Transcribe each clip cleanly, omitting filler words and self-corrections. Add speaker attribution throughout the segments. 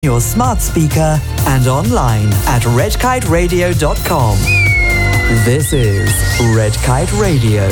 Speaker 1: your smart speaker and online at redkiteradio.com. This is Red Kite Radio.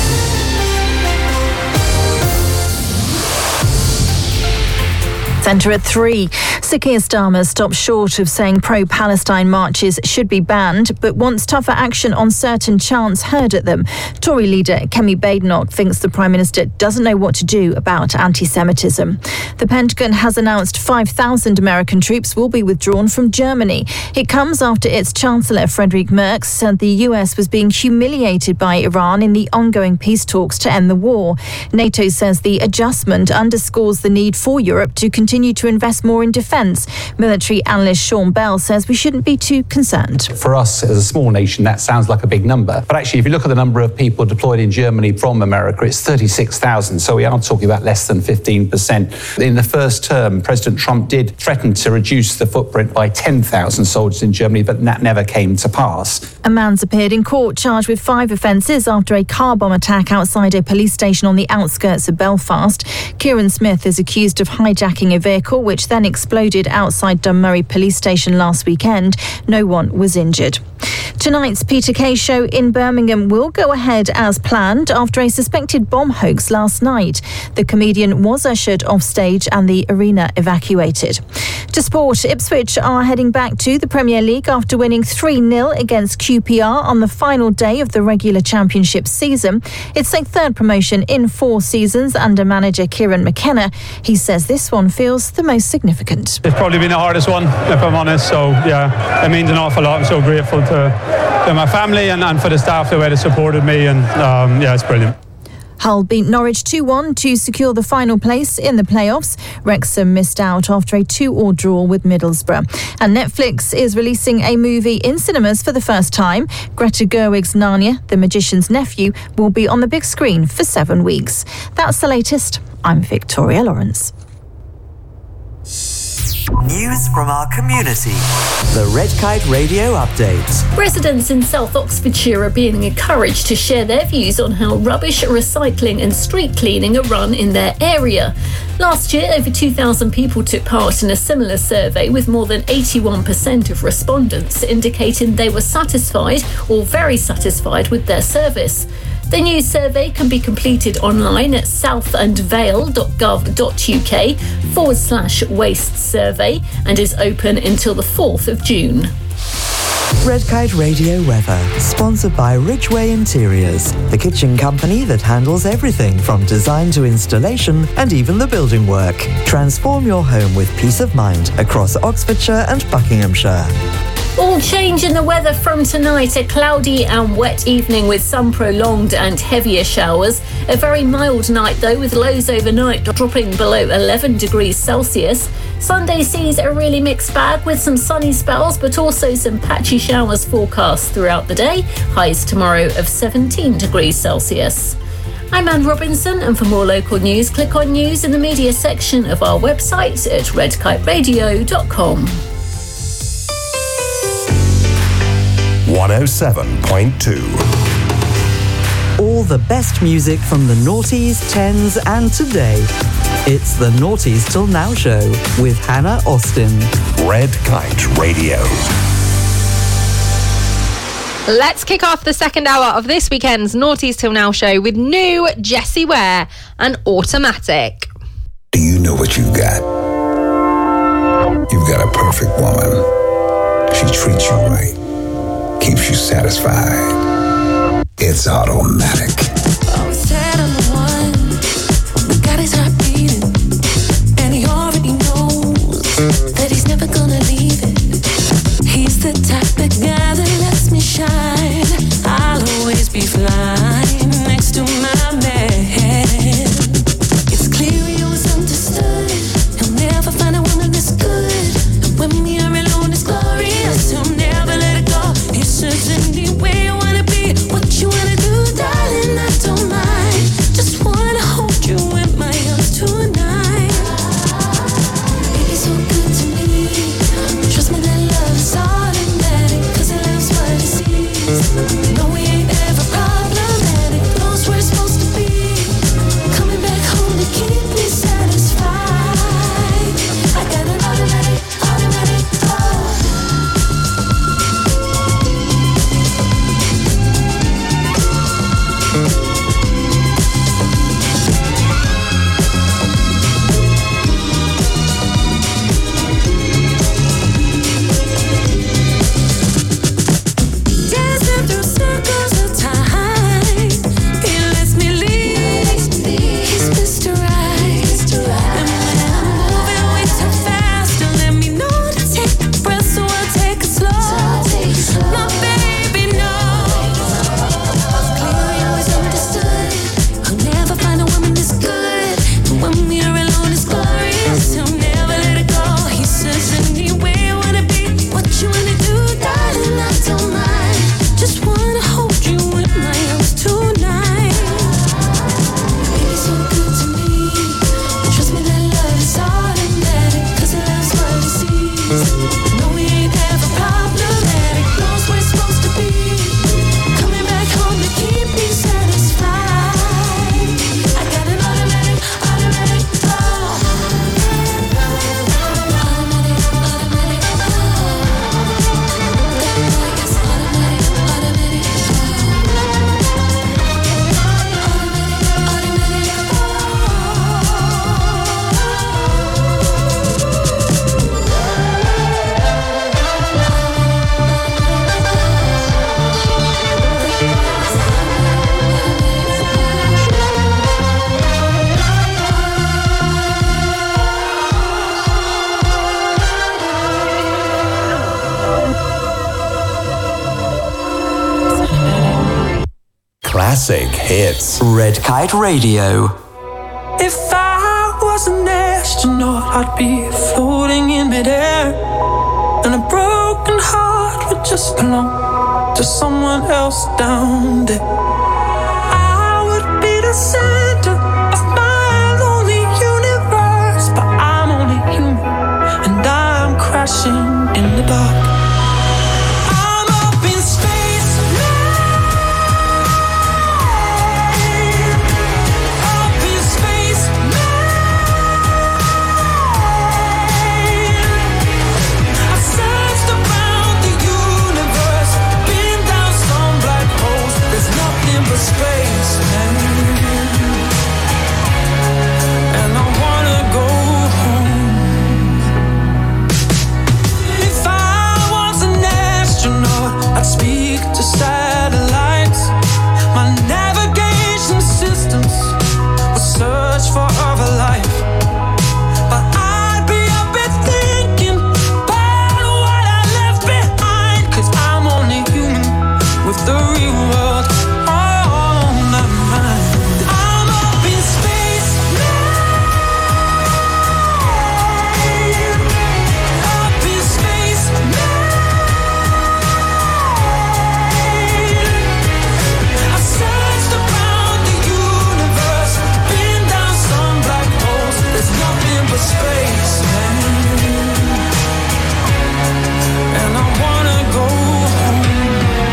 Speaker 2: Centre at 3. Sir Keir Starmer stopped short of saying pro-Palestine marches should be banned, but wants tougher action on certain chants heard at them. Tory leader Kemi Badenoch thinks the Prime Minister doesn't know what to do about anti-Semitism. The Pentagon has announced 5,000 American troops will be withdrawn from Germany. It comes after its Chancellor Friedrich Merz said the US was being humiliated by Iran in the ongoing peace talks to end the war. NATO says the adjustment underscores the need for Europe to continue to invest more in defence. Military analyst Sean Bell says we shouldn't be too concerned.
Speaker 3: For us as a small nation, that sounds like a big number. But actually, if you look at the number of people deployed in Germany from America, it's 36,000. So we are talking about less than 15%. In the first term, President Trump did threaten to reduce the footprint by 10,000 soldiers in Germany, but that never came to pass.
Speaker 2: A man's appeared in court charged with 5 offences after a car bomb attack outside a police station on the outskirts of Belfast. Kieran Smith is accused of hijacking a vehicle which then exploded outside Dunmurry police station last weekend. No one was injured. Tonight's Peter Kay show in Birmingham will go ahead as planned after a suspected bomb hoax last night. The comedian was ushered off stage and the arena evacuated. To sport, Ipswich are heading back to the Premier League after winning 3-0 against QPR on the final day of the regular championship season. It's their third promotion in 4 seasons under manager Kieran McKenna. He says this one feels the most significant.
Speaker 4: It's probably been the hardest one, if I'm honest, so yeah, it means an awful lot. I'm so grateful to my family and for the staff, the way they supported me, and yeah, it's brilliant.
Speaker 2: Hull beat Norwich 2-1 to secure the final place in the playoffs. Wrexham missed out after a 2-2 draw with Middlesbrough. And Netflix is releasing a movie in cinemas for the first time. Greta Gerwig's Narnia, The Magician's Nephew, will be on the big screen for 7 weeks. That's the latest. I'm Victoria Lawrence.
Speaker 1: News from our community. The Red Kite Radio Update.
Speaker 5: Residents in South Oxfordshire are being encouraged to share their views on how rubbish, recycling and street cleaning are run in their area. Last year, over 2,000 people took part in a similar survey, with more than 81% of respondents indicating they were satisfied or very satisfied with their service. The new survey can be completed online at southandvale.gov.uk/waste survey and is open until the 4th of June.
Speaker 1: Red Kite Radio weather, sponsored by Ridgeway Interiors, the kitchen company that handles everything from design to installation and even the building work. Transform your home with peace of mind across Oxfordshire and Buckinghamshire.
Speaker 5: All change in the weather from tonight. A cloudy and wet evening with some prolonged and heavier showers. A very mild night though, with lows overnight dropping below 11 degrees Celsius. Sunday sees a really mixed bag with some sunny spells but also some patchy showers forecast throughout the day. Highs tomorrow of 17 degrees Celsius. I'm Anne Robinson, and for more local news, click on news in the media section of our website at redkiteradio.com.
Speaker 6: 107.2.
Speaker 1: All the best music from the noughties, 10s and today. It's the Noughties Till Now show with Hannah Austin.
Speaker 6: Red Kite Radio.
Speaker 7: Let's kick off the second hour of this weekend's Noughties Till Now show with new Jessie Ware and Automatic.
Speaker 8: Do you know what you've got? You've got a perfect woman. She treats you right. Keeps you satisfied. It's Automatic.
Speaker 9: Always said I'm the one. Got his heart beating, and he already knows that he's never gonna leave it. He's the type of guy that lets me shine. I'll always be flying next to my man. It's clear he always understood. He'll never find a woman that's good. And when we are alone, it's glorious. He'll never let it go. He says any way you wanna be, what you wanna do, darling, I don't
Speaker 6: Classic hits.
Speaker 1: Red Kite Radio.
Speaker 10: If I was an astronaut, I'd be floating in midair, and a broken heart would just belong to someone else down there. I would be the center of my lonely universe, but I'm only human, and I'm crashing in the dark. I'm up in space now. Up in space now. I've searched around the universe, been down some black holes. There's nothing but space, man. And I wanna go home. If I was an astronaut, I'd speak to satellites. My navigation systems would search for other life. But I'd be up and thinking about what I left behind, 'cause I'm only human with the real world on my mind. I'm up in space now. Up in space now. I've searched around the universe, been down some black holes. There's nothing but space, man. And I wanna go home.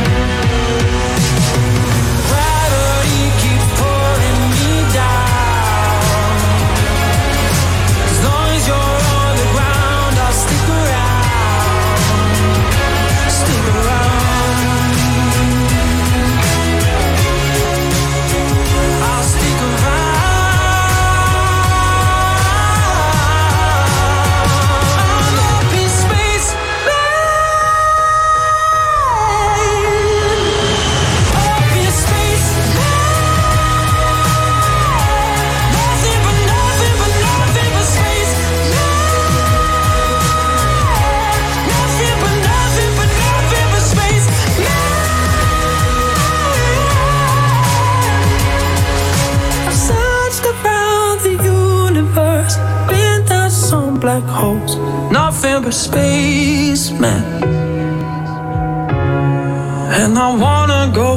Speaker 10: Gravity keeps pulling me down. As long as you're on the ground, I'll stick around. Stick around. I'll stick around. I'm up in space, up in space now. Nothing but nothing but nothing but space now. Nothing but nothing but nothing but space now. I've searched around the universe, been down some black holes. Nothing but space, man. And I wanna go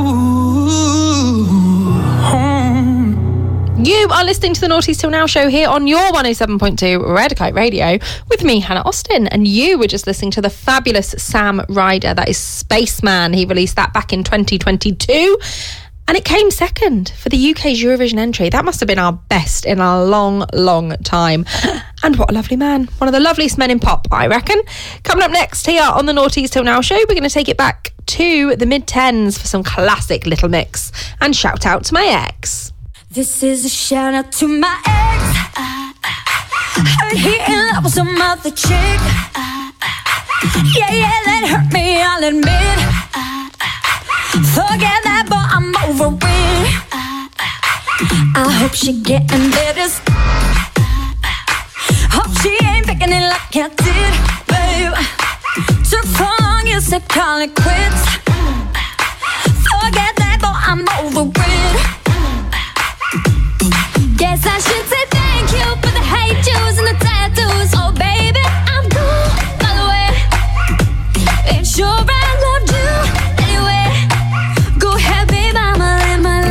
Speaker 10: home.
Speaker 7: You are listening to the Naughties Till Now show here on your 107.2 Red Kite Radio with me, Hannah Austin, and you were just listening to the fabulous Sam Ryder. That is Spaceman. He released that back in 2022 and it came second for the UK's Eurovision entry. That must have been our best in a long, long time. And what a lovely man. One of the loveliest men in pop, I reckon. Coming up next here on the Naughties Till Now show, we're going to take it back to the mid-10s for some classic Little Mix and Shout Out to My Ex.
Speaker 9: This is a shout out to my ex. Heard he in love with some other chick. Yeah, that hurt me, I'll admit. Forget that, but I'm over it. I hope she getting better. Hope she ain't picking it like I did, babe. Took so long, you said call it quits. Forget that, but I'm over it. Guess I should say thank you for the hate juice and the tattoos. Oh baby, I'm cool, by the way. Ain't sure I loved you anyway. Go ahead, babe, I'ma live my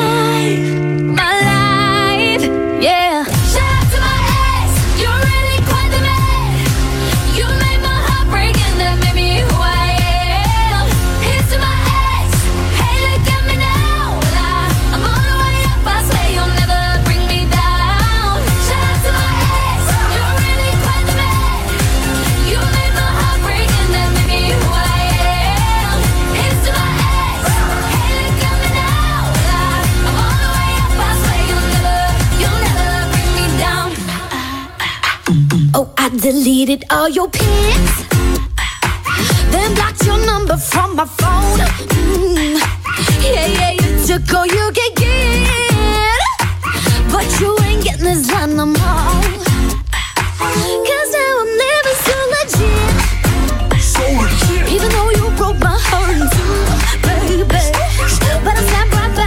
Speaker 9: life, yeah. Shout out to my ex, you're really quite the man. You made my heart break and that made me who I am. Here's to my ex, hey look at me now. I'm on the way up, I swear you'll never bring me down. Shout out to my ex, you're really quite the man. You made my heart break and that made me who I am. Here's to my ex, hey look at me now. I'm on the way up, I swear you'll never bring me down. Oh, I deleted all your pics, then blocked your number from my phone. Yeah, you took all you could get, but you ain't getting this done no more. 'Cause now I'm living so legit. Even though you broke my heart in two, baby. But I stand right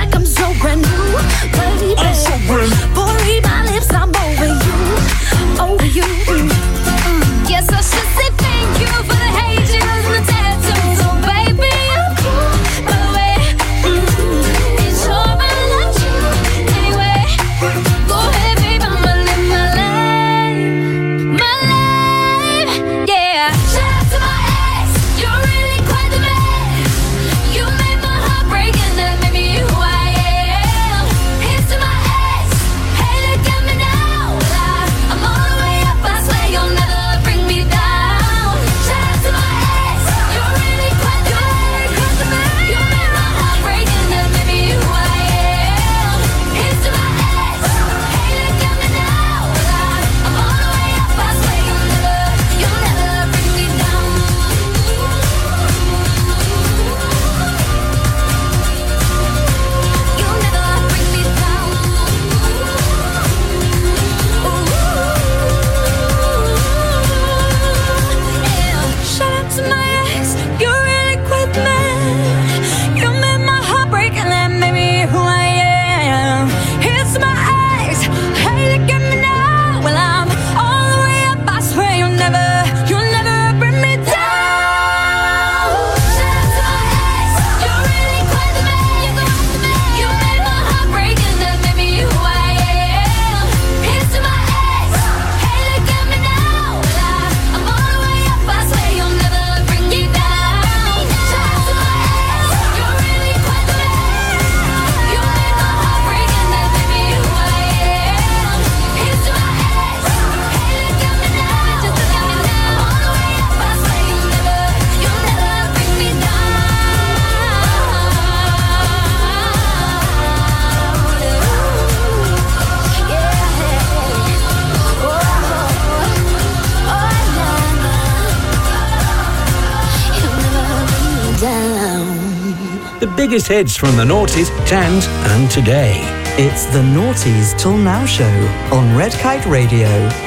Speaker 11: The biggest hits from the noughties, tens and today.
Speaker 1: It's the Noughties Till Now show on Red Kite Radio.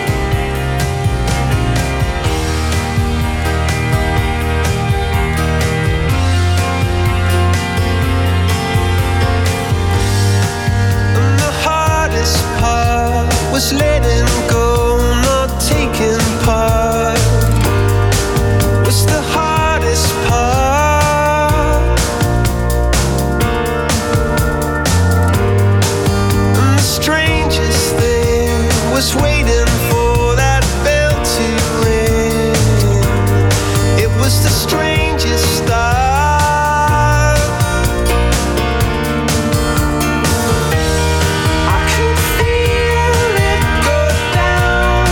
Speaker 10: And the hardest part was letting go, not taking part. Was the hardest part. And the strangest thing was waiting for that bell to ring. It was the strangest start. I could feel it go down.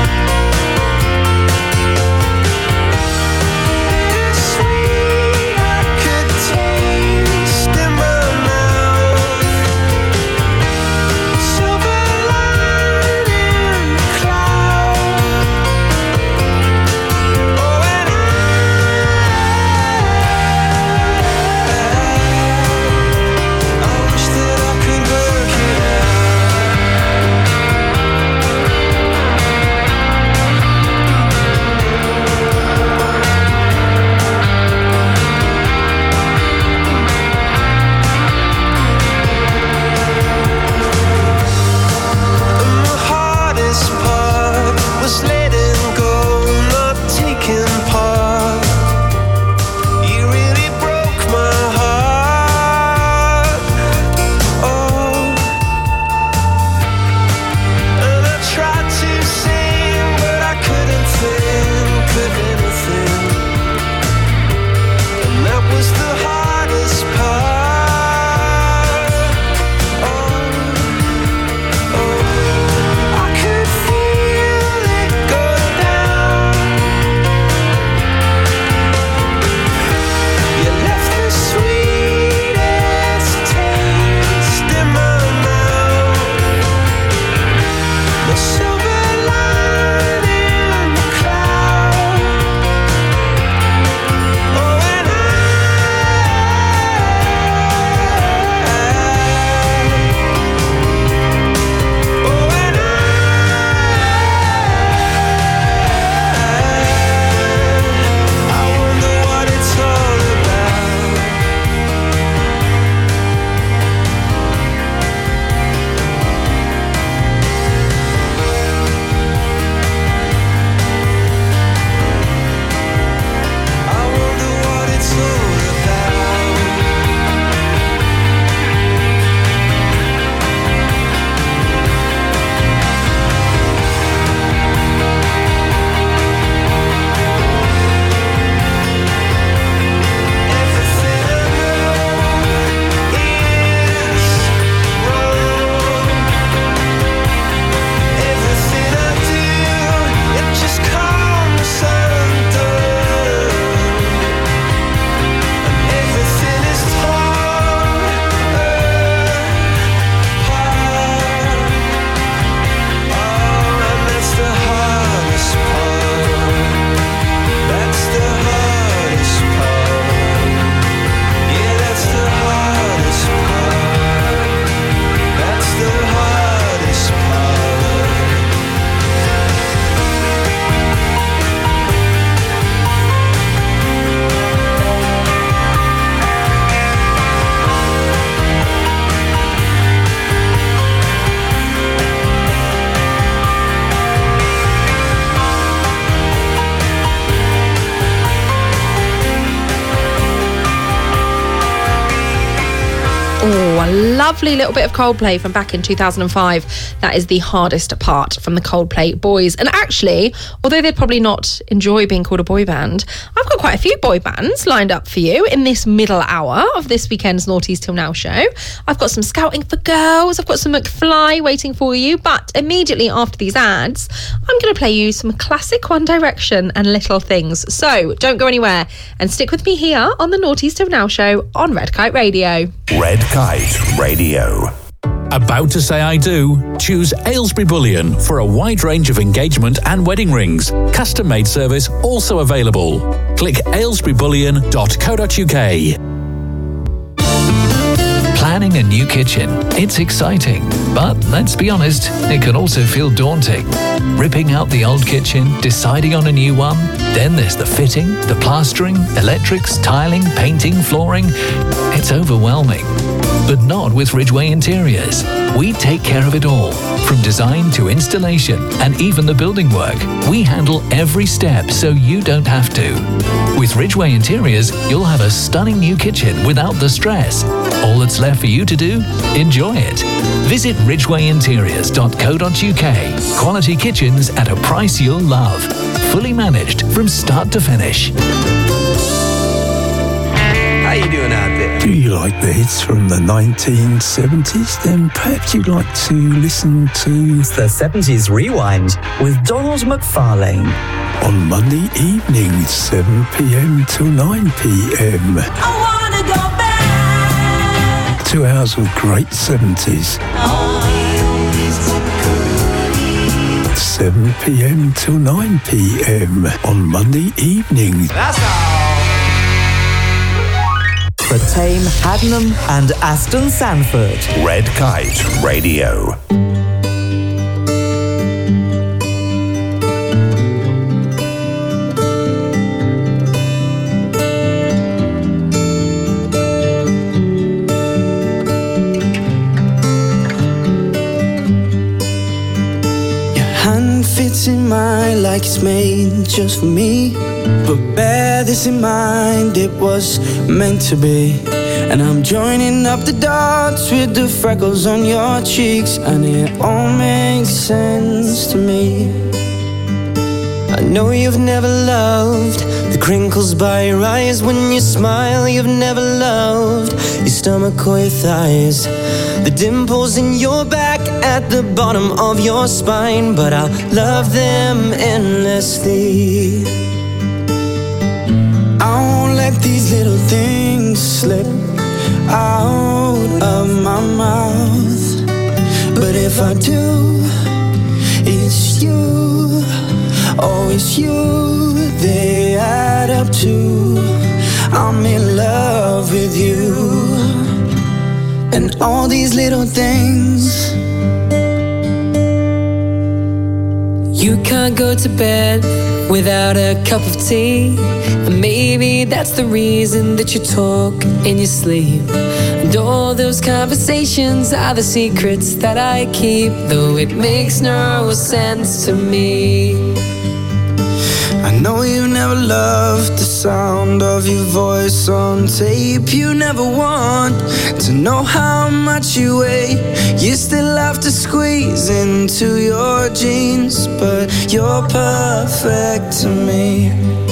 Speaker 10: Bittersweet, I could taste in my mouth. Silver lining cloud. Oh, and I wish that I could work it And the hardest part was letting go, not taking part. You really broke my heart. Oh, and I tried to sing, but I couldn't think of anything. And that was the hardest part. I could feel it go down. You left the sweetest taste in my mouth. The silver lining cloud. Oh, and I wonder what it's all about. I wonder what it's all about. Everything I know is wrong. Everything I do, it just comes undone. And everything is torn apart. Oh, and that's the hardest part. That's the hardest part. Yeah, that's the hardest part. That's the hardest part.
Speaker 7: Oh, a lovely little bit of Coldplay from back in 2005. That is the hardest part from the Coldplay boys. And actually, although they'd probably not enjoy being called a boy band, I've got quite a few boy bands lined up for you in this middle hour of this weekend's Noughties Till Now show. I've got some Scouting for Girls, I've got some McFly waiting for you, but immediately after these ads, I'm going to play you some classic One Direction and Little Things. So don't go anywhere and stick with me here on the Noughties Till Now show on Red Kite Radio.
Speaker 6: Red Kite Radio.
Speaker 12: About to say I do? Choose Aylesbury Bullion for a wide range of engagement and wedding rings. Custom made service also available. Click aylesburybullion.co.uk. Building a new kitchen. It's exciting, but let's be honest, it can also feel daunting. Ripping out the old kitchen, deciding on a new one, then there's the fitting, the plastering, electrics, tiling, painting, flooring. It's overwhelming. But not with Ridgeway Interiors. We take care of it all, from design to installation and even the building work. We handle every step so you don't have to. With Ridgeway Interiors, you'll have a stunning new kitchen without the stress. All that's left for you to do? Enjoy it. Visit ridgwayinteriors.co.uk. Quality kitchens at a price you'll love. Fully managed from start to finish.
Speaker 13: How you doing out there?
Speaker 8: Do you like the hits from the 1970s? Then perhaps you'd like to listen to
Speaker 1: The 70s Rewind with Donald McFarlane.
Speaker 8: On Monday evening, 7 p.m. till 9 p.m.
Speaker 9: I wanna go back.
Speaker 8: 2 hours of great 70s. 7 p.m. till 9 p.m. on Monday evening.
Speaker 13: That's all.
Speaker 1: For Tame, Haddenham and Aston Sanford.
Speaker 6: Red Kite Radio.
Speaker 10: Fits in mine like it's made just for me. But bear this in mind, it was meant to be. And I'm joining up the dots with the freckles on your cheeks, and it all makes sense to me. I know you've never loved the crinkles by your eyes when you smile. You've never loved your stomach or your thighs, the dimples in your back at the bottom of your spine. But I'll love them endlessly. I won't let these little things slip out of my mouth. But if I do, it's you. Oh, it's you they add up to. I'm in love with you. And all these little things.
Speaker 14: You can't go to bed without a cup of tea. And maybe that's the reason that you talk in your sleep. And all those conversations are the secrets that I keep, though it makes no sense to me.
Speaker 10: I know you never loved the sound of your voice on tape. You never want to know how much you weigh. You still have to squeeze into your jeans, but you're perfect to me.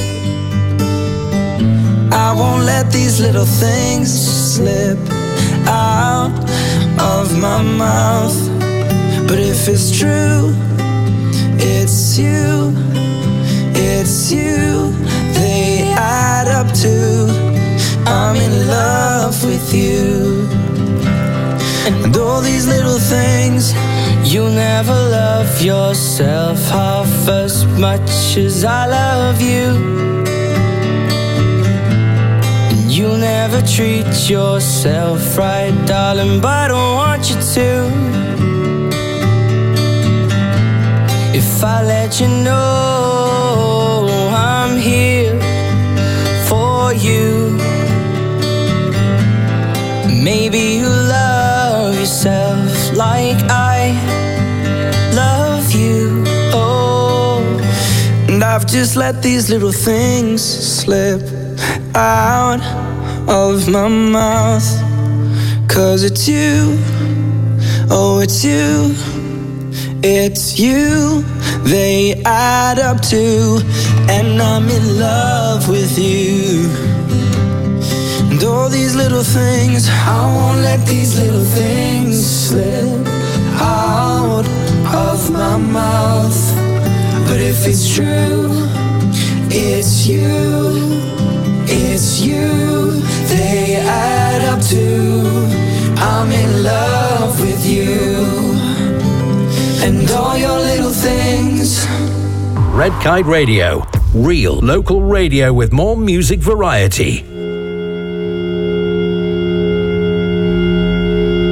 Speaker 10: I won't let these little things slip out of my mouth. But if it's true, it's you. It's you they add up to. I'm in love with you. And all these little things. You'll never love yourself half as much as I love you. And you'll never treat yourself right, darling, but I don't want you to. If I let you know I'm here for you, maybe you love yourself like I love you. Oh, and I've just let these little things slip out of my mouth. 'Cause it's you, oh it's you. It's you they add up to, and I'm in love with you. And all these little things, I won't let these little things slip out of my mouth. But if it's true, it's you. It's you they add up to. I'm in love with you. And all your little things.
Speaker 11: Red Kite Radio. Real local radio with more music variety.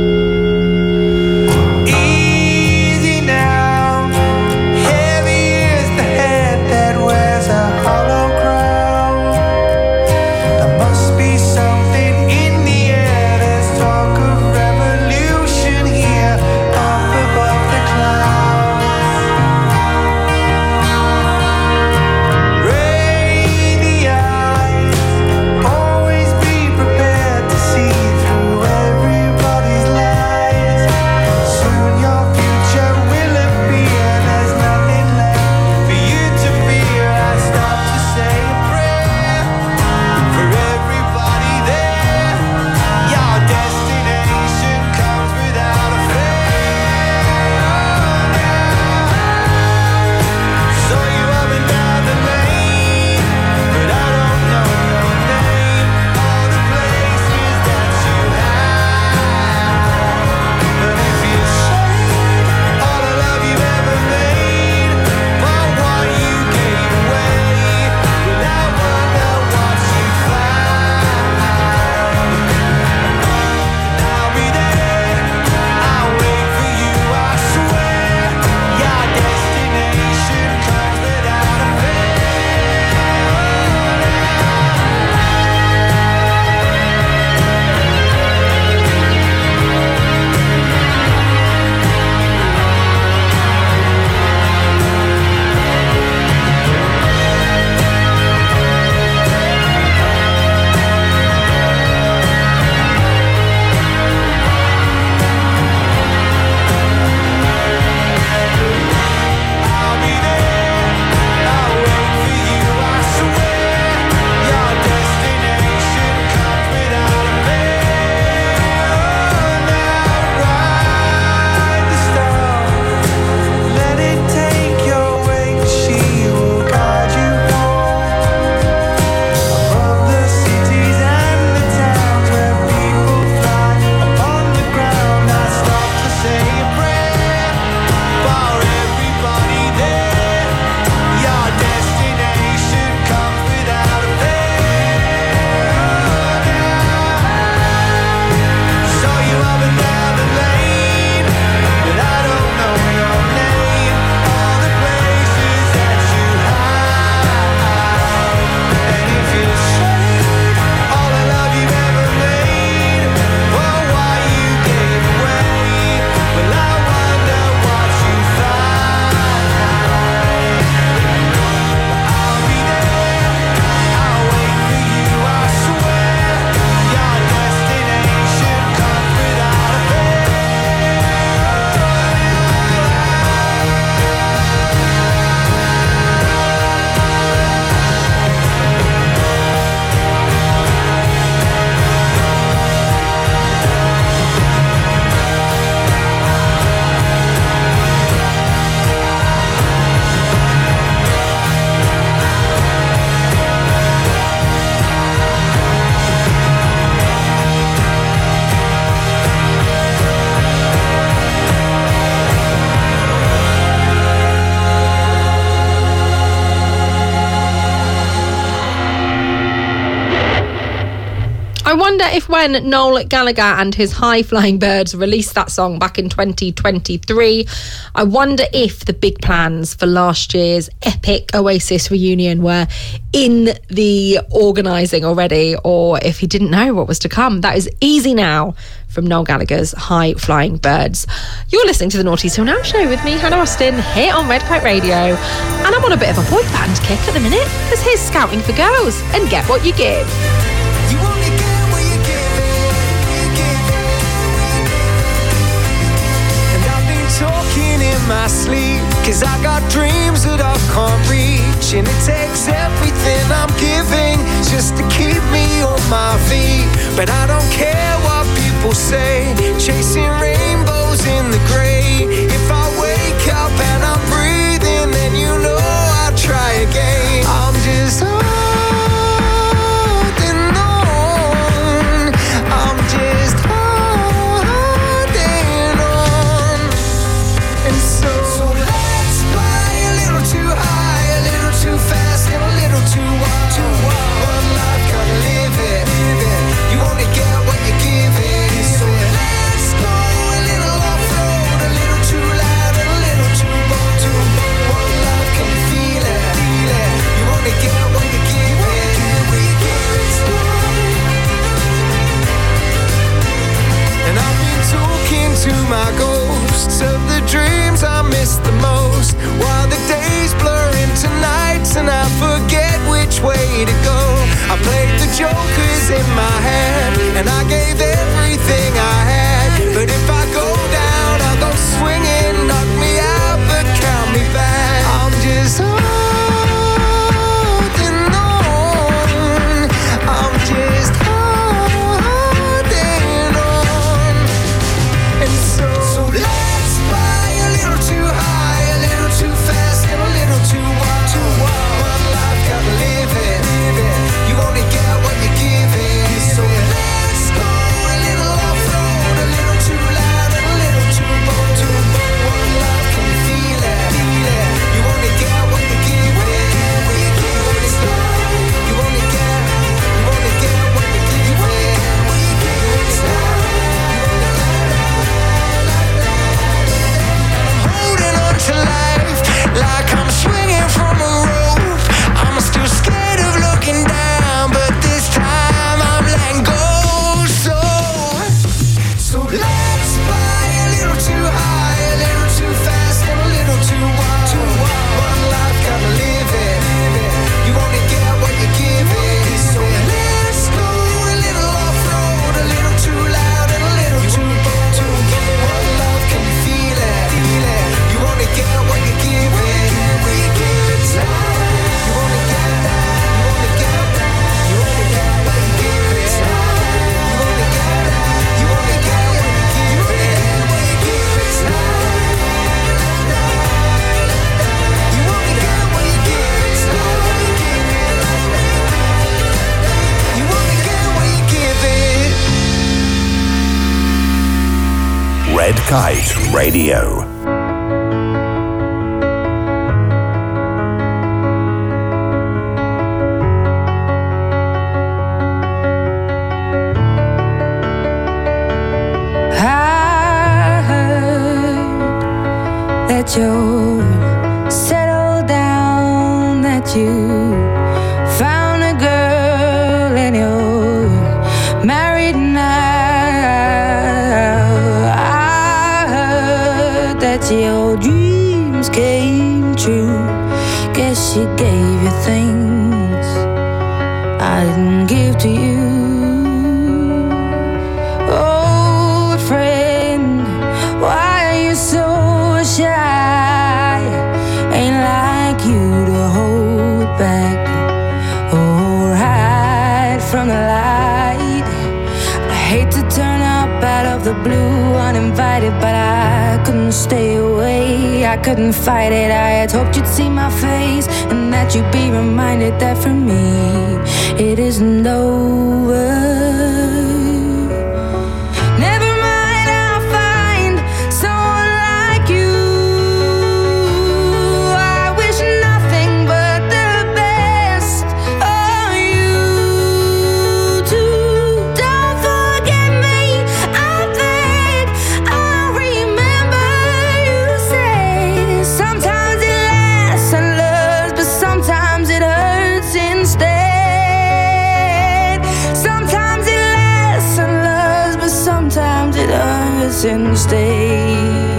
Speaker 7: I wonder if when Noel Gallagher and his High Flying Birds released that song back in 2023, I wonder if the big plans for last year's epic Oasis reunion were in the organising already, or if he didn't know what was to come. That is Easy Now from Noel Gallagher's High Flying Birds. You're listening to the Naughty Till Now show with me, Hannah Austin, here on Red Kite Radio. And I'm on a bit of a boy band kick at the minute, because here's Scouting for Girls and Get What You Give.
Speaker 10: You only get what you give it. And I've been talking in my sleep, cause I got dreams that I can't reach. And it takes everything I'm giving just to keep me on my feet. But I don't care what people say, chasing rainbows in the grey. If I wake up and I'm breathing, then you know I'll try again. I'm just holding on. I'm just holding on. And so let's fly a little too high, a little too fast, and a little too wild. One life, gotta live it. You only get what you give it. So let's go a little off-road, a little too loud and a little too bold. One life, can you feel it? You only get what you give it. And I've been talking to my ghosts of the dreams I miss the most, while the days blur into nights and I forget which way to go. I played the jokers in my head and I gave everything I had. But if I go down, I'll go swinging. Knock me out, but count me back. I'm just holding on. I'm just holding on. And so let's fly a little too high, a little too fast, and a little too wild. One life, gotta live it. You only get what you give it. So let's go a little off-road, a little too loud and a little too bold. One life, can you feel it? You only get what you give it. You only get what you give it. Holding on to life like I'm swinging from a rope. I'm still scared of looking down, but this time I'm letting go. So let's fly a little too high, a little too fast, and a little too wild. One life, gotta live it. You only get what you give it. So let's go a little off-road, a little too loud and a little too bold. One life, can you feel it? You only get what you give it. You only get that. You only get that. You only get what you give it. You only get that. You only get what you give it. You only get what you give it. You only get what you give it.
Speaker 6: Red Kite Radio.
Speaker 9: I heard that you're settled down, that you found a girl and you're married now. I heard that your dreams came true. Guess she gave you things I didn't give to you. Old friend, why are you so shy? Ain't like you to hold back or hide from the light. I hate to turn up out of the blue uninvited, but I couldn't stay away. I couldn't fight it. I had hoped you'd see my face and that you'd be reminded that for me it isn't over. Never mind, I'll find someone like you. I wish nothing but the best of you too.
Speaker 14: hurts instead.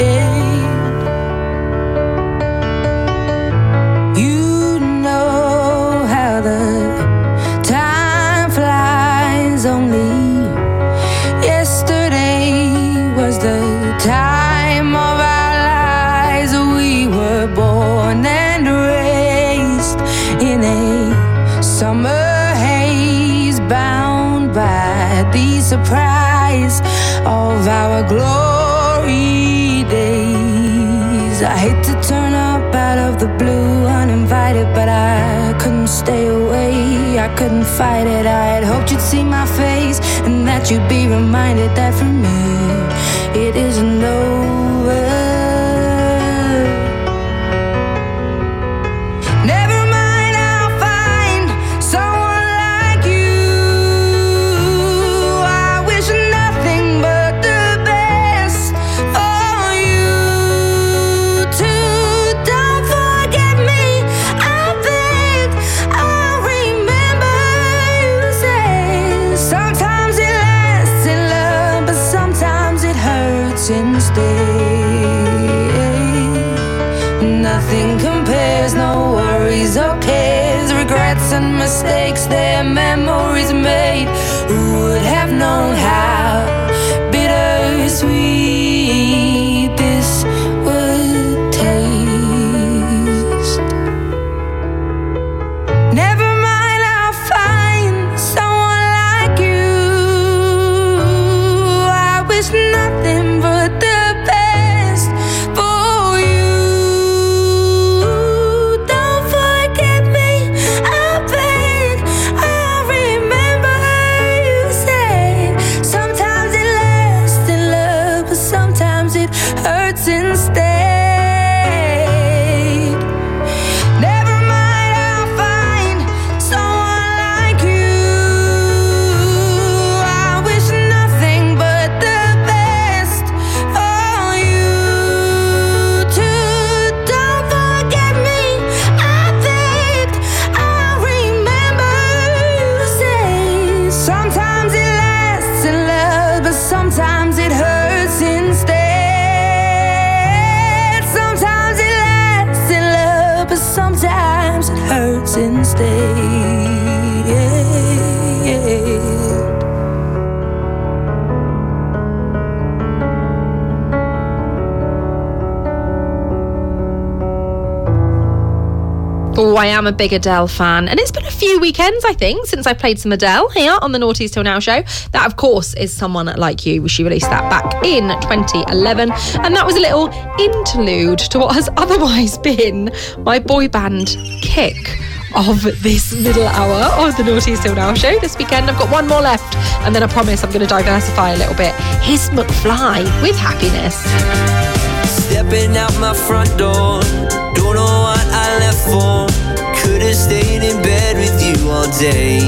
Speaker 14: You know how the time flies. Only yesterday was the time of our lives. We were born and raised in a summer haze, bound by the surprise of our glory days. I hate to turn up out of the blue uninvited, but I couldn't stay away, I couldn't fight it. I had hoped you'd see my face and that you'd be reminded that for me it isn't over. Nothing compares, no worries or cares, regrets and mistakes, their memories made. Who would have known how bittersweet this would taste? Never mind, I'll find someone like you. I wish nothing but the best for you. Don't forget me, I beg. I remember you said sometimes it lasts in love, but sometimes it hurts instead. Never mind, I'll find someone like you. I wish nothing but the best for you too. Don't forget me, I begged. I remember you said sometimes it lasts in love, but sometimes it hurts instead. Sometimes it lasts in love, but sometimes it hurts instead.
Speaker 7: Oh, I am a big Adele fan, and it's been a few weekends, I think, since I played some Adele here on the Naughties Till Now show. That, of course, is Someone Like You. She released that back in 2011, and that was a little interlude to what has otherwise been my boy band kick of this middle hour of the Naughties Till Now show. This weekend I've got one more left, and then I promise I'm going to diversify a little bit. Here's McFly with Happiness.
Speaker 10: Stepping out my front door, don't know what I left for. Could've stayed in bed with you all day.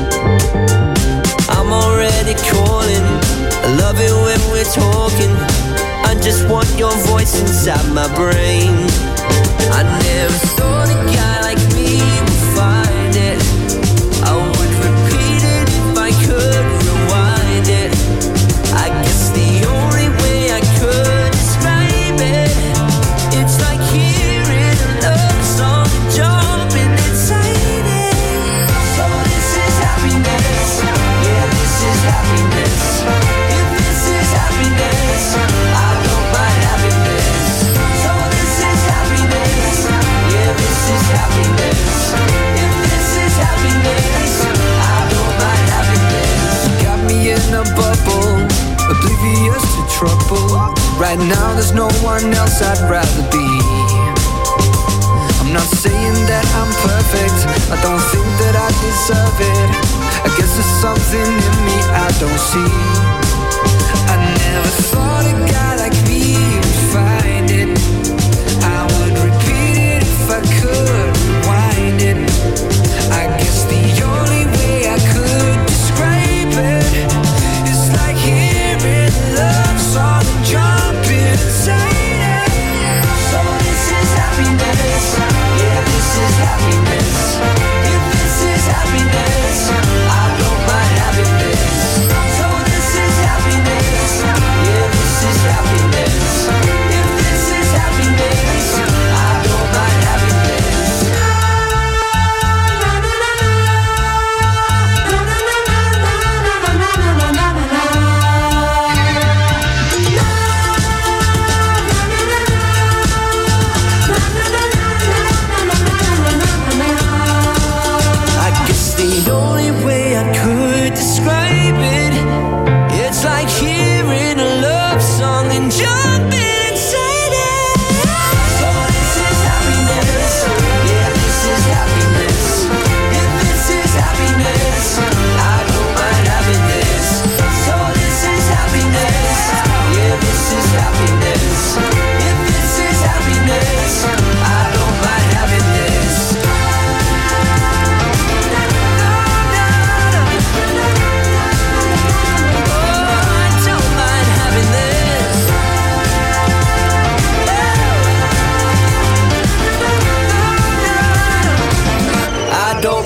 Speaker 10: I'm already calling, I love it when we're talking. I just want your voice inside my brain. I never thought a guy like me would find it. I would repeat it if I could rewind it. I guess the only way I could describe it, it's like hearing a love song and jumping inside it. So this is happiness, yeah, this is happiness. If this is happiness, I don't mind happiness. So this is happiness, yeah, this is happiness. If this is happiness, I don't mind happiness. You got me in a bubble, oblivious to trouble. Right now there's no one else I'd rather be. I'm not saying that I'm perfect, I don't think that I deserve it. I guess there's something in me I don't see. I never thought a guy like me would find it. I would repeat it if I could rewind it. I guess the only way I could describe it is like hearing a love song and jumping inside it. So this is happiness, yeah, this is happiness. If this is happiness, I don't mind happiness. So this is happiness, yeah,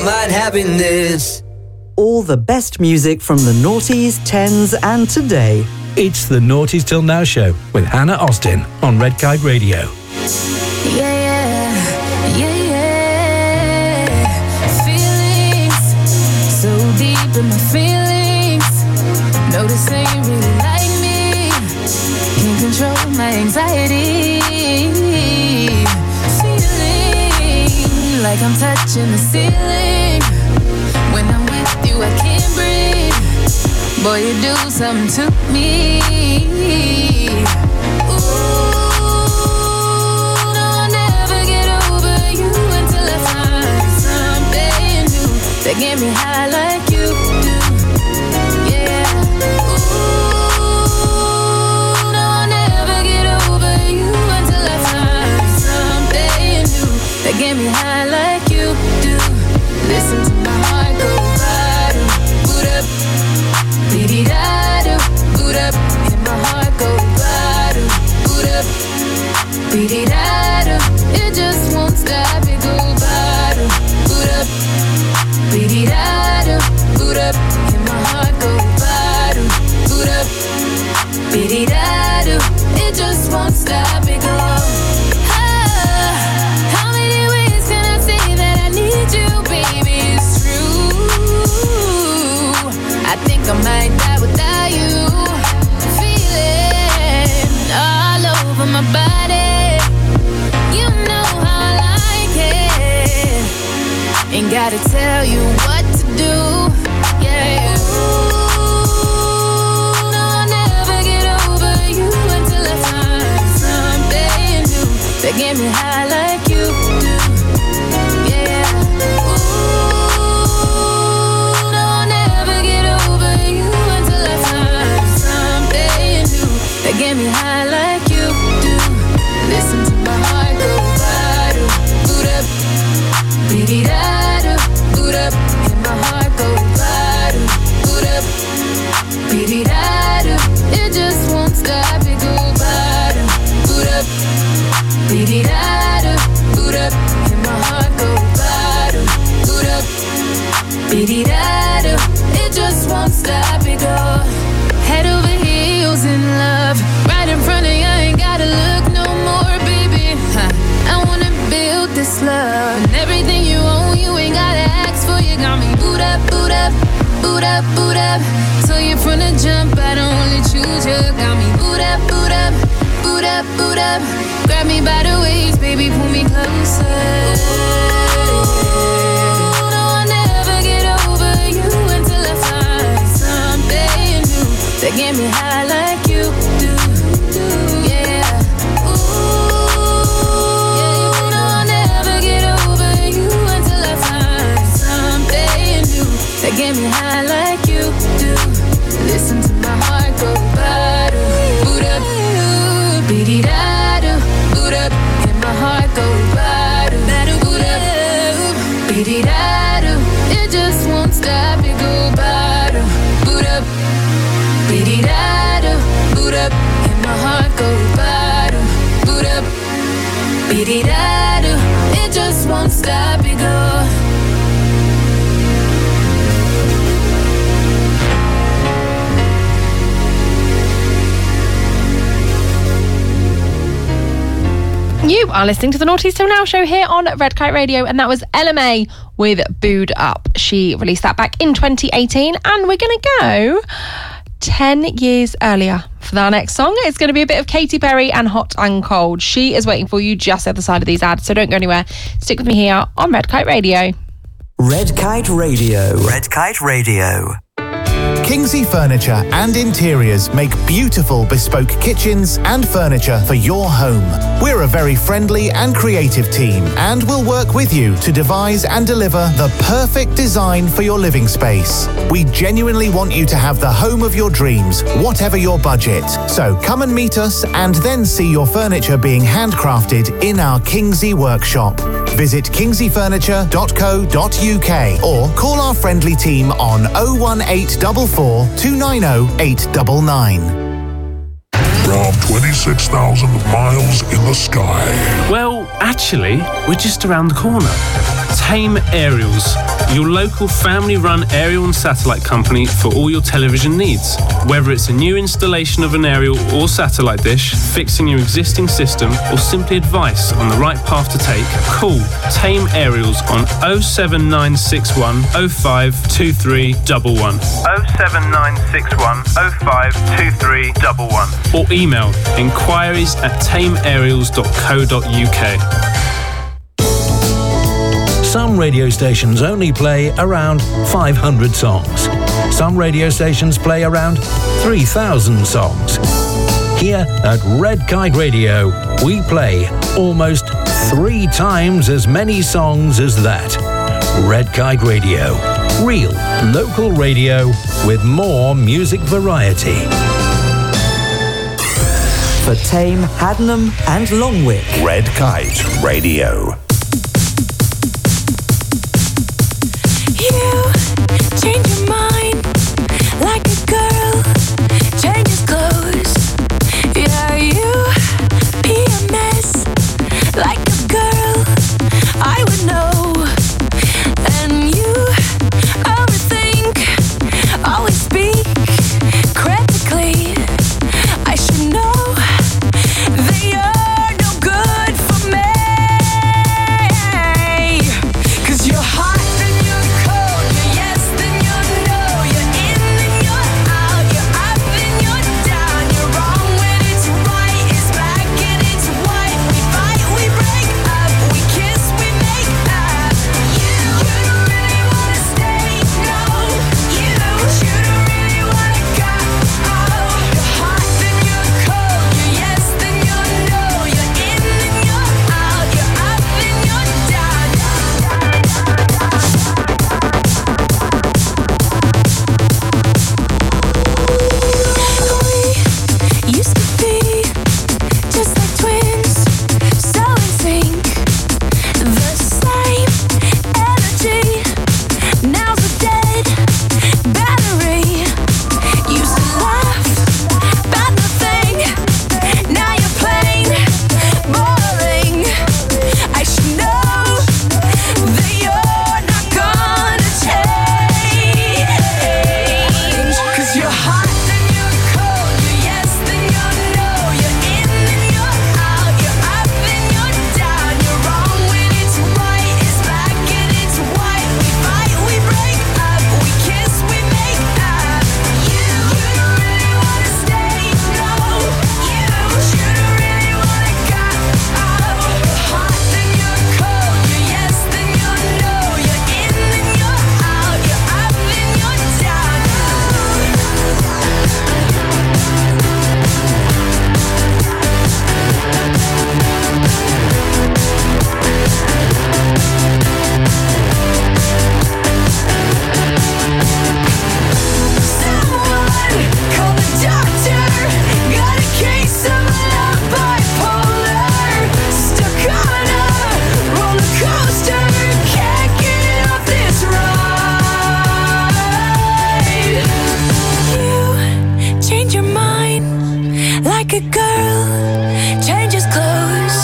Speaker 13: mind happiness.
Speaker 1: All the best music from the noughties, tens and today.
Speaker 11: It's the Noughties Till Now show with Hannah Austin on Red Kite Radio.
Speaker 9: Feelings so deep in my feelings. Noticing you really like me. Can't control my anxiety. Feeling like I'm touching the ceiling. When I'm with you, I can't breathe. Boy, you do something to me. Ooh, no, I'll never get over you until I find something new that get me high like you do. Yeah. Ooh, no, I'll never get over you until I find something new that get me high like you do. Listen to my heart go bottom, boot up, beady-da-do, boot up, and my heart go bottom, boot up, beady-da-do. It just won't stop, it go bottom, boot up, beady-da-do, boot up, and my heart go bottom, boot up, beady-da-do. It just won't stop, it go. How many ways can I say that I need you, baby? It's true. I think I might die without you. Feeling all over my body. You know how I like it. Ain't gotta tell you what to do. Yeah. Ooh, no, I'll never get over you until I find something new that get me high like you do. Yeah. Ooh, no, I'll never get over you until I find something new that get me high like you do. Listen to my heart go bottom, boot up, beady-da-do, boot up, and my heart go bottom, boot up, beady-da-do. It just won't stop, it go bottom, boot up, beady-da-do, boot up, and my heart go bottom, boot up, beady-da-do. It just won't stop, it go. Head over heels in love, right in front of you, ain't gotta look no more, baby. I wanna build this love, and everything you own, you ain't gotta ask for. You got me boot up, boot up, boot up, boot up. So you're from the jump, I don't only choose you. Got me boot up, boot up, boot up, boot up. Grab me by the waist, baby, pull me closer. Ooh, no, I'll never get over you until I find something new that get me high like you do. Yeah. Ooh, no, I'll never get over you until I find something new that get me high like you do. Listen to my heart go bottom, boot up, beady-da-do, boot up, and my heart go bottom, boot up, beady-da-do. It just won't stop, it go bottom, boot up, beady-da-do, boot up, and my heart go bottom, boot up, beady-da-do. It just won't stop, it go.
Speaker 7: You are listening to the Noughties Till Now show here on Red Kite Radio, and that was Ella May with Booed Up. She released that back in 2018, and we're going to go 10 years earlier for our next song. It's going to be a bit of Katy Perry and Hot and Cold. She is waiting for you just the other side of these ads, so don't go anywhere. Stick with me here on Red Kite Radio.
Speaker 1: Red Kite Radio. Red Kite Radio.
Speaker 15: Kingsley Furniture and Interiors make beautiful bespoke kitchens and furniture for your home. We're a very friendly and creative team, and we'll work with you to devise and deliver the perfect design for your living space. We genuinely want you to have the home of your dreams, whatever your budget. So come and meet us and then see your furniture being handcrafted in our Kingsley workshop. Visit kingsleyfurniture.co.uk or call our friendly team on 01844 290 899.
Speaker 16: From 26,000 miles in the sky.
Speaker 17: Well, actually, we're just around the corner. Tame Aerials. your local family-run aerial and satellite company for all your television needs. Whether it's a new installation of an aerial or satellite dish, fixing your existing system, or simply advice on the right path to take, call Tame Aerials on 07961 052311.
Speaker 18: 07961 052311.
Speaker 17: Or email inquiries@tameaerials.co.uk.
Speaker 11: Some radio stations only play around 500 songs. Some radio stations play around 3,000 songs. Here at Red Kite Radio, we play almost 3 times as many songs as that. Red Kite Radio. Real local radio with more music variety.
Speaker 1: For Tame, Haddenham and Longwick.
Speaker 6: Red Kite Radio.
Speaker 9: You change your mind like a girl changes clothes. Yeah, you be a mess like a girl I would know. And you overthink, always speak critically. I should know that you're no good for me. 'Cause you're hot, then you're cold, you're yes, then you're no, you're in, then you're out, you're up, then you're down, you're wrong when it's right, it's black and it's white. We fight, we break up, we kiss, we make up. You don't really wanna stay, no. You don't really wanna go. You're hot, then you're cold, you're yes, then you're no, you're in, then you're out, you're up, then you're down. We used to be just like twins, so in sync. The same energy, now's a dead battery. Used to laugh about nothing, now you're plain boring. I should know that you're not gonna change. 'Cause you're hot, then you're cold, you're yes, then you're no, you're in, then you're out, you're up, then you're down, you're wrong when it's right, it's black and it's white. We fight, we break up, we kiss, we make up. You don't really wanna stay, no. You shouldn't really wanna go. You're hot, then you're cold, you're yes, then you're no, you're in, then you're out, you're up, then you're down. Someone call the doctor. Got a case of love bipolar. Stuck on a roller coaster. Can't get off this ride. You change your mind like a girl changes clothes.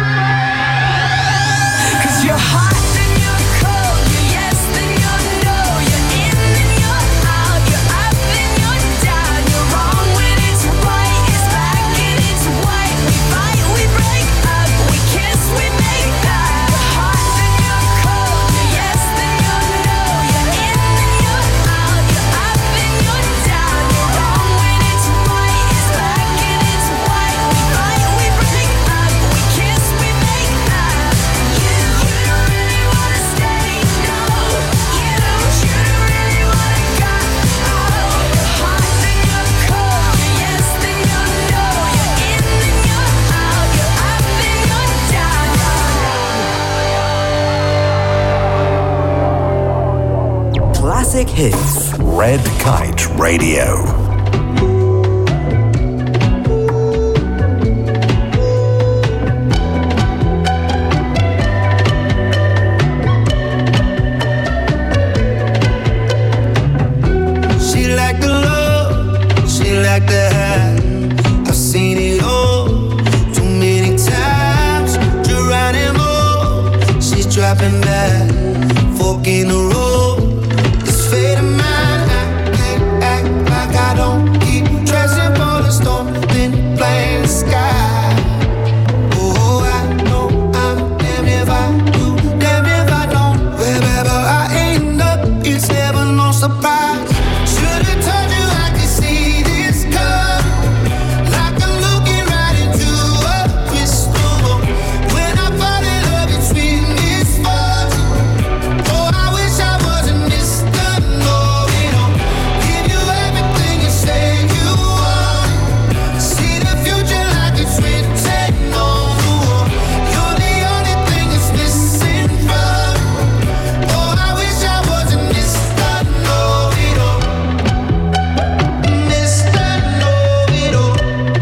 Speaker 9: 'Cause you're hot, then you're cold, you're yes, then you're no, you're in, then you're out, you're up, then you're down, you're wrong when it's right, it's black and it's white. We fight, we break up, we kiss, we make up. You're hot, then you're cold, you're yes, then you're no, you're in, then you're out, you're up, then you're down, you're wrong when it's right, it's black and it's white. We fight, we break up, we kiss, we make up. You don't really wanna stay, no. You shouldn't really wanna go. You're hot, then you're cold, you're yes, then you're no, you're in, then you're out, you're up, then you're down.
Speaker 1: Classic hits.
Speaker 6: Red Kite Radio.
Speaker 10: She like the love, she like the high. I've seen it all too many times. Geronimo, she's dropping back, fork in the road. surprise. Should've told you I could see this coming. Like I'm looking right into a crystal ball. When I fall in love, it's with misfortune. Oh, I wish I wasn't Mr. Know-it-all. Give you everything you say you want. See the future like it's written on the wall. You're the only thing that's missing from me. Oh, I wish I wasn't Mr. Know-it-all. Mr. Know-it-all.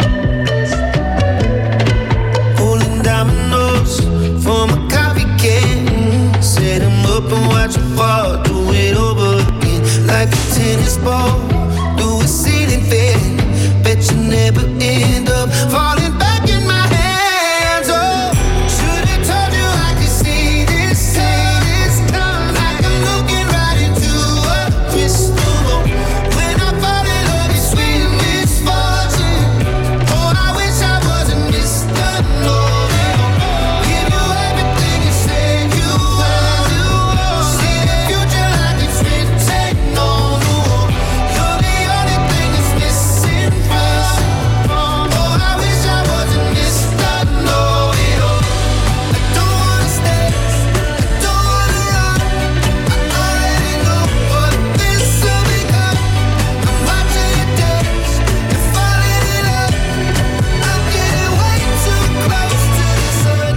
Speaker 10: Rolling dominoes from a coffee can. Set 'em up and watch 'em fall. Do it over again. Like a tennis ball. Do a ceiling fan. Bet you never end up falling back in my hands. Oh, should've told you I could see this coming. Like I'm looking right into a crystal ball. When I fall in love, it's with misfortune. Oh, I wish I wasn't Mr. Know-it-all. Give you everything you say you want. See the future like it's written on the wall. You're the only thing that's missing from me. Oh, I wish I wasn't Mr. Know-it-all. I don't wanna stay, I don't wanna run. I already know what this will become. I'm watching you dance and falling in love. I'm getting way too close to the sun.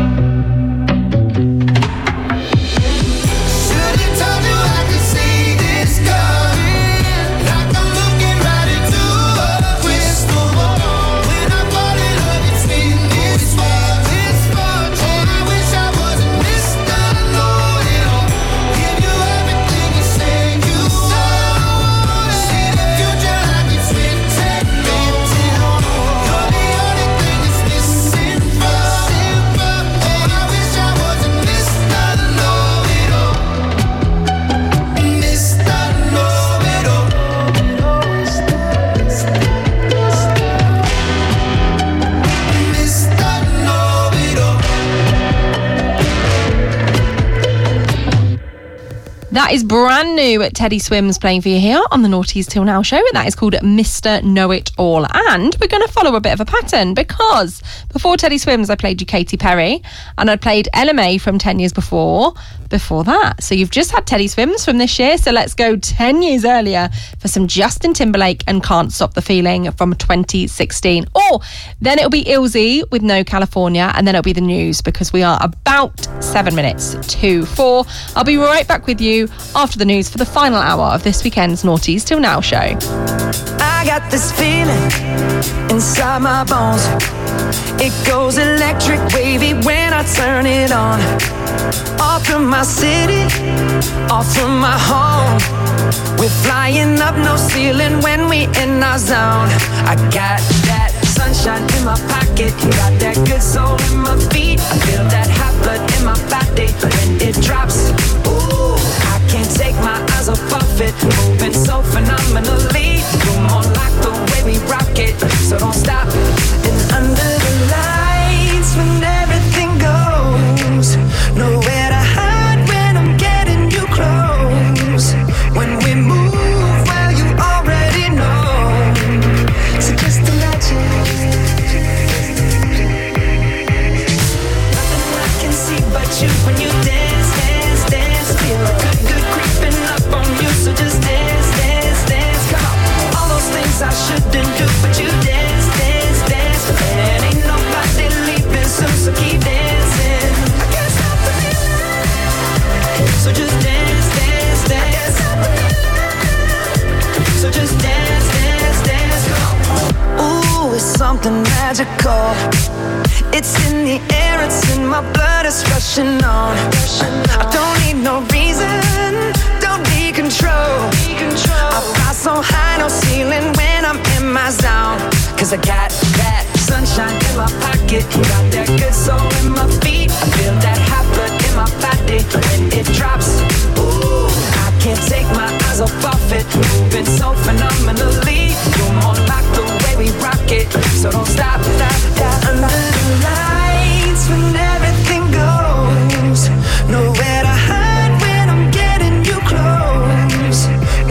Speaker 10: Should've told you I could see this coming. Like I'm looking right into a crystal ball. When I fall in love, it's with misfortune. Oh, I wish I wasn't Mr. Know-it-all. Give you everything you say you want. See the future like it's written on the wall. You're the only thing that's missing from me. Oh, I wish I wasn't Mr. Know-it-all. Mr. Know-it-all. Mr. Know-it-all.
Speaker 7: That is brand new at Teddy Swims playing for you here on the Naughties Till Now show, and that is called Mr. Know-It-All. And we're going to follow a bit of a pattern, because before Teddy Swims I played you Katy Perry, and I played LMA from 10 years before that. So you've just had Teddy Swims from this year, so let's go 10 years earlier for some Justin Timberlake and Can't Stop the Feeling from 2016. Or then it'll be Ilzy with No California, and then it'll be the news, because we are about 7 minutes to 4. I'll be right back with you after the news for the final hour of this weekend's Naughties Till Now show.
Speaker 9: I got this feeling inside my bones. It goes electric wavy when I turn it on. Off from my city, off from my home. We're flying up, no ceiling when we in our zone. I got that sunshine in my pocket, got that good soul in my feet. I feel that hot blood in my body when it drops. Ooh, I can't take my eyes off of it, moving so phenomenally. You're more like the way we rock it, so don't stop. And under the lights, when everything goes, nowhere to hide when I'm getting you close. When we move, well, you already know. So just imagine. Nothing I can see but you when you dance, dance, dance. Feel good creeping up on you, so just dance, dance, dance. Come on, all those things I shouldn't do, but you dance, dance, dance. And ain't nobody leaving soon, so keep dancing. I can't stop the feeling, so just dance, dance, dance. So just dance, dance, dance. Come on. Ooh, it's something magical. It's in the air, it's in my blood, it's rushing on. I don't need no reason, don't need control. I fly so high, no ceiling when I'm in my zone. Cause I got that sunshine in my pocket, got that good soul in my feet. I feel that hot blood in my body when it drops. Ooh, I can't take my eyes off of it, moving so phenomenally. You're more like the way we rock it, so don't stop, stop, stop. Under the lights, when everything goes, nowhere to hide when I'm getting you close.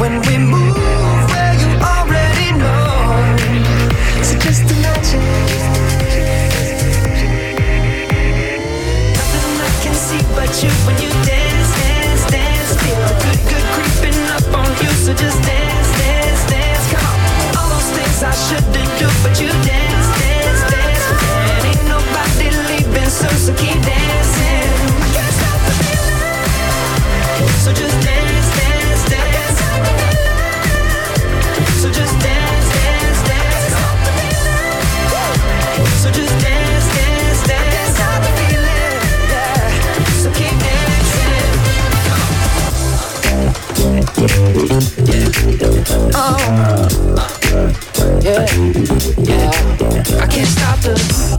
Speaker 10: I can't stop the.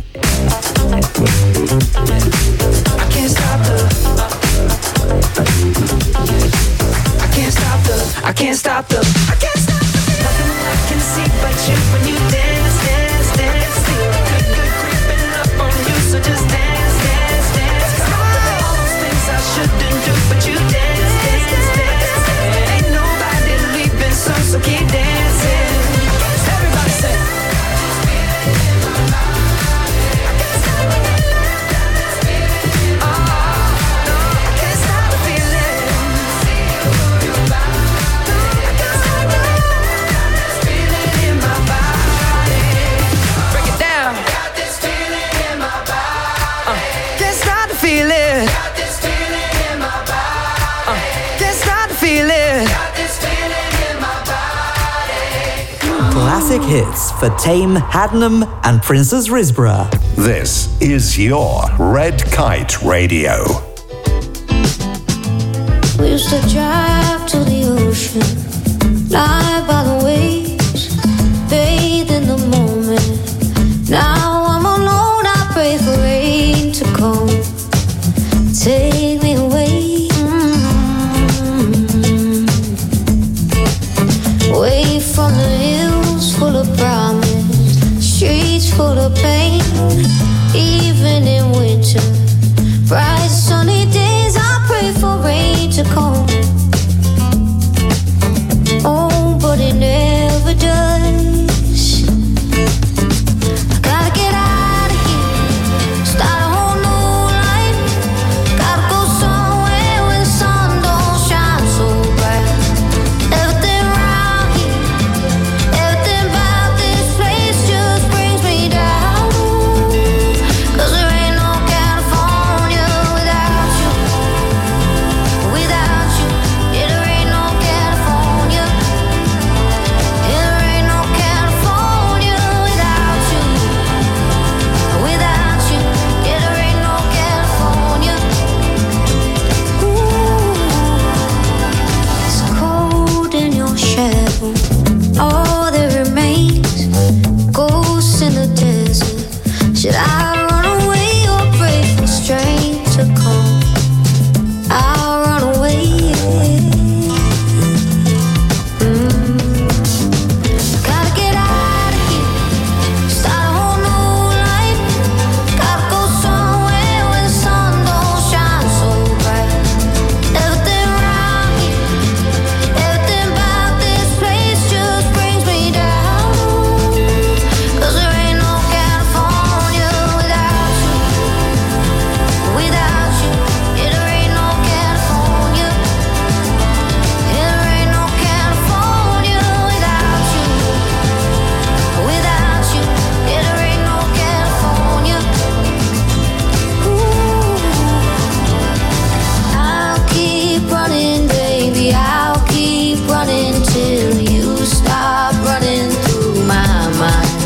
Speaker 10: I can't stop the. I can't stop the. I can't stop the. I can't stop the. Nothing I can see but you when you dance, dance, dance. Feel good, good creeping up on you, so just dance, dance, dance. All those things I shouldn't do, but you dance, dance, dance. Ain't nobody leaving, so keep dancing. Everybody say.
Speaker 1: Classic hits for Tame, Haddenham and Princess Risborough.
Speaker 6: This is your Red Kite Radio.
Speaker 9: We used to drive to the ocean, lie by the waves, bathe in the moment. Now I'm alone, I pray for rain to come, take me away. Away from the hills full of promise, streets full of pain. Even in winter, bright sunny days, I pray for rain to come. Oh, but it never does. I gotta get out of here, start a whole new life. Gotta go somewhere where the sun don't shine so bright. Everything around here, everything about this place just brings me down. 'Cause there ain't no California without you, without you. Yeah, there ain't no California. Yeah, there ain't no California without you, without you. Yeah, there ain't no California. Ooh, it's cold in your shadow. All that remains, ghosts in the desert. Should I run away or pray for strength to come? I'll run away. Gotta get out of here, start a whole new life. Gotta go somewhere where the sun don't shine so bright. Everything around here, everything about this place just brings me down. 'Cause there ain't no California without you, without you. Yeah, there ain't no California. Yeah, there ain't no California without you, without you. Yeah, there ain't no California. Ooh, I'll keep running, baby. I'll keep running till you stop running through my mind.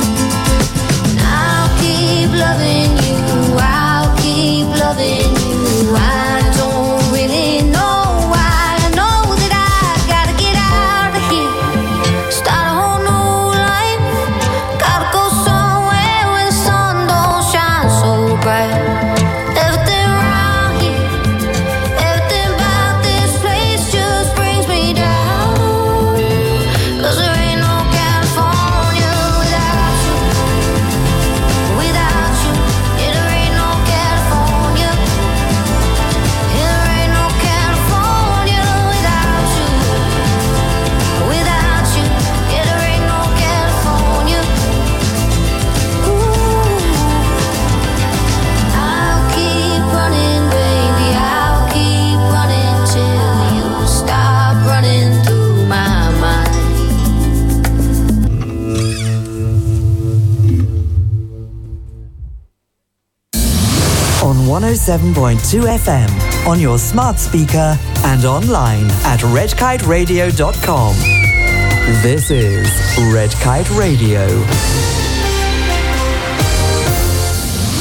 Speaker 9: I'll keep loving you. I'll keep loving you. I don't really know why. I know that I gotta get out of here, start a whole new life. Gotta go somewhere where the sun don't shine so bright. Everything around here, everything about this place just brings me down. 'Cause there ain't no California without you, without you. Yeah, there ain't no California. Yeah, there ain't no California without you, without you. Yeah, there ain't no California. Ooh, I'll keep running, baby. I'll keep running till you stop running through my mind.
Speaker 1: On 107.2 FM, on your smart speaker and online at redkiteradio.com. This is Red Kite Radio.